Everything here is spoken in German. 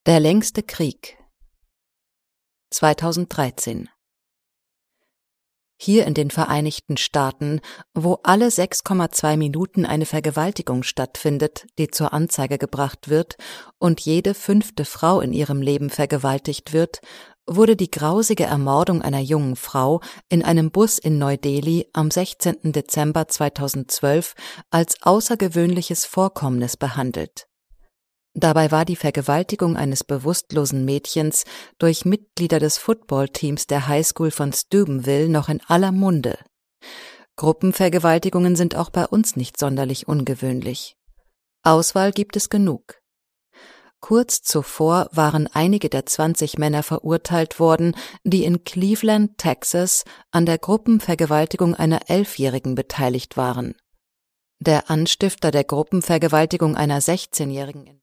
Der längste Krieg 2013. Hier in den Vereinigten Staaten, wo alle 6,2 Minuten eine Vergewaltigung stattfindet, die zur Anzeige gebracht wird, und jede 5. Frau in ihrem Leben vergewaltigt wird, wurde die grausige Ermordung einer jungen Frau in einem Bus in Neu-Delhi am 16. Dezember 2012 als außergewöhnliches Vorkommnis behandelt. Dabei war die Vergewaltigung eines bewusstlosen Mädchens durch Mitglieder des Footballteams der Highschool von Steubenville noch in aller Munde. Gruppenvergewaltigungen sind auch bei uns nicht sonderlich ungewöhnlich. Auswahl gibt es genug. Kurz zuvor waren einige der 20 Männer verurteilt worden, die in Cleveland, Texas, an der Gruppenvergewaltigung einer 11-Jährigen beteiligt waren. Der Anstifter der Gruppenvergewaltigung einer 16-Jährigen